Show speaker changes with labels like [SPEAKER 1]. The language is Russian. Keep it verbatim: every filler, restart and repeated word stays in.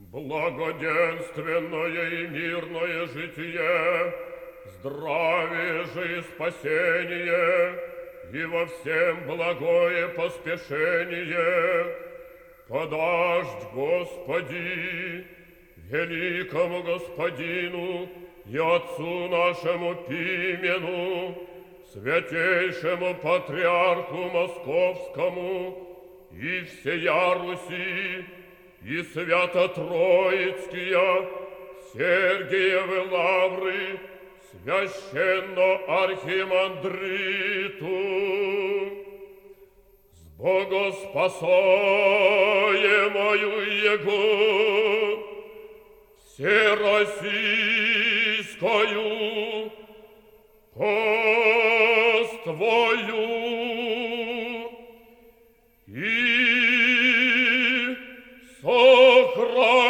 [SPEAKER 1] Благоденственное и мирное житие, здравие же и спасение, и во всем благое поспешение. Подождь, Господи, великому Господину и Отцу нашему Пимену, святейшему Патриарху Московскому и всея Руси, и свято-троицкие Сергиевы лавры священно-архимандриту, с богоспасаемою Его всероссийскою паствою и сохрани.